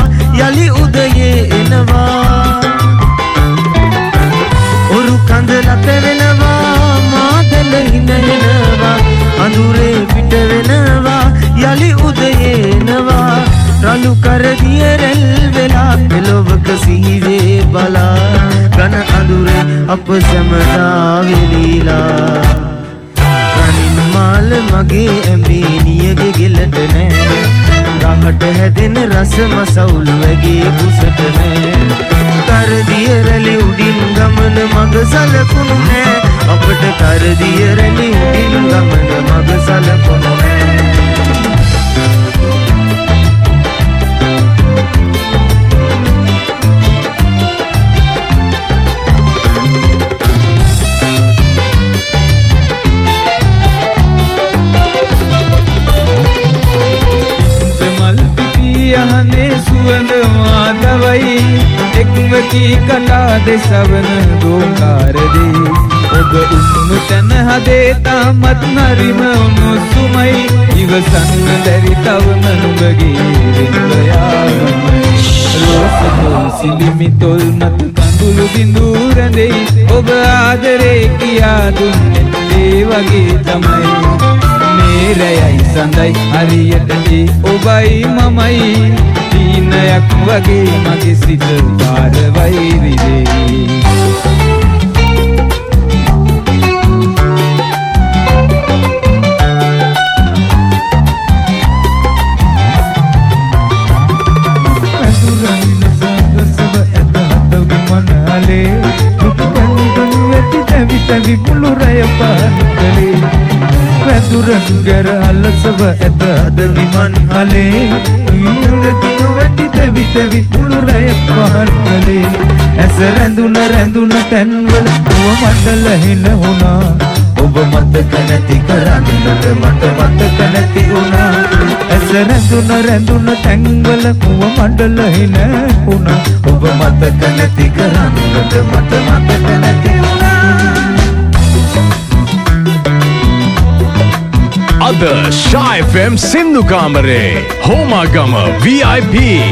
යලි උදයේ එනවා ඔරු කඳ රත වෙනවා මාදල හිනනවා අඳුරේ පිට වෙනවා යලි උදයේ එනවා රළු කරදිය රැල් වෙලා එළවක සිහිවේ බලා ඝන අඳුරේ අප සැමදා වෙලීලා රනින් මාල මගේ ඇඹේ නියගේ ගෙලට නෑ ගහට හැදෙන රස මසවුල් වගේ කුසට නෑ කරදිය රැලි උඩින් ගමන මග සලකුණු නෑ අපට කරදිය රැලි උඩින් ගමන මග සලකුණු නෑ යහනේ සුවඳ මාදවයි එක්වකි කටා දෙසවන දෝංකාරදී ඔබ උණු තන හදේ තාමත් හරිම උණුසුමයි ඉවසන්න බැරි තවම නුඹගේ විඳයාමයි රෝසතෝ සිලිමි තොල් මත කඳුළු බිඳු රැඳෙයි ඔබ ආදරේ කියා දුන්නේ ඒ වගේ තමයි මේරයයි සඳයි හරියටදී ඔබයි මමයි දීනයක් වගේ මගේ සිත පාරවයි රිදෙයි තවි මුළු රය පාන්කලේ වැදුරන් ගැර අලසව ඇත අද විමන් හලේ ඉන්ද්‍රදින වැටි තවි මුළු රය පාන්කලේ ඇස රැඳුන තැන්වල ඔව මණ්ඩල හින වුණා ඔබ මතක නැති කරන්නට මට මතක නැති වුණා ඇස රැඳුන තැන්වල ඔව මණ්ඩල හින වුණා ඔබ මතක නැති කරන්නට මට මතක නැති වුණා අද Sha FM සින්දු කාමරේ හෝමාගම VIP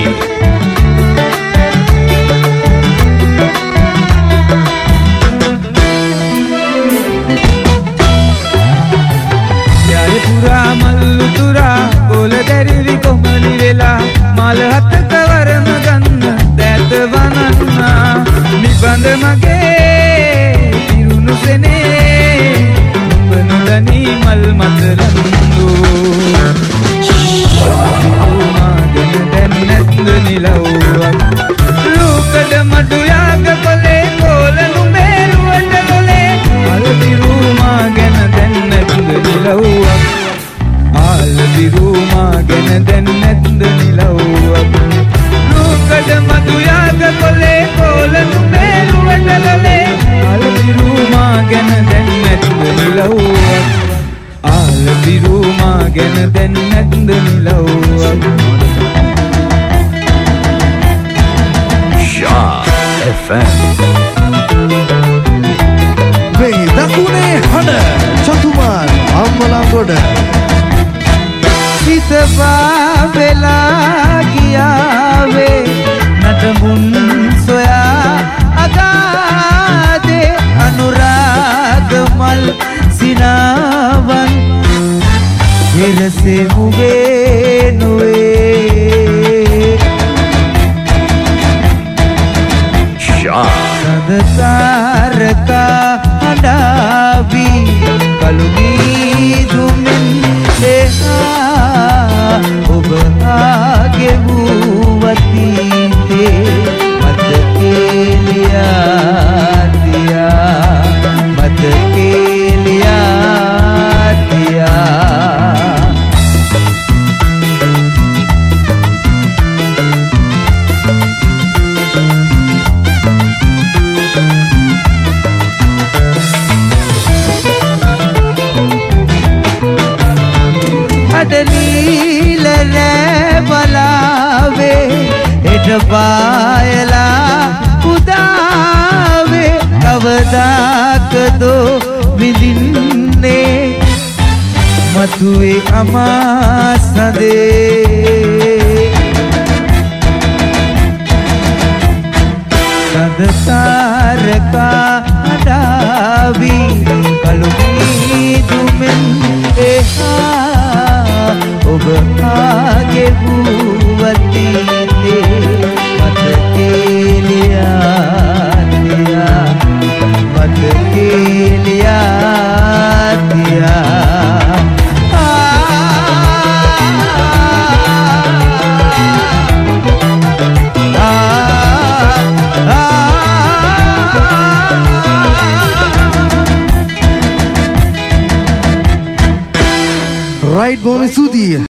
යාය පුරා මල්ලු තුරා ගෝල දැරිලි කොමලි වෙලා මල හතක වරම ගන්න දැත වනන්නා නිබඳ මගේ ඉරුණු සෙනේ නොදනි මල් මතරන්දු මාගෙන දැන් නැත්ද නිලව්වක් ලෝකඩ මඩු යාග කොලේ කොලනු මේරුවට කොලේ අල්දිරු මාගෙන දැන් නැත්ද නිලව්වක් අල්දිරු මාගෙන දැන් නැත්ද නිලව්වක් ලෝකඩ මඩු යාග කොලේ කොලනු මේරුවට කොලේ අල්දිරු මාගෙන දැන් නැත්ද නිලව්වක් ආලදිරු මාගෙන දැන් නැත්ද නිලව්වක් Sha FM මේ දකුණේ හඬ චතුමාන් අම්මලංගොඩ සිත පාවෙලා ගියාවේ නටමුන් සොයා අගාදේ අනුරාග මල් සිනාවන් හිරසේ මුගේ නොවේ Sha සදතාරකා හඬාවී කළුගී දුමින් එහා ඔබ ආගේ වූවතීතේ මතකේලියා තියා මතකේලියා තියා අඩනීල රැවලාවේ එට පායලා උදාවේ කවදාකදෝ විඳින්නේ මතුවේ අමාසදේ තාරකා අඩාවි කළු දුමෙන් එහා ඔබ ආගේ වූවතීතේ මතකේලියා මතකේලියා Right, Bhumi Sudhi.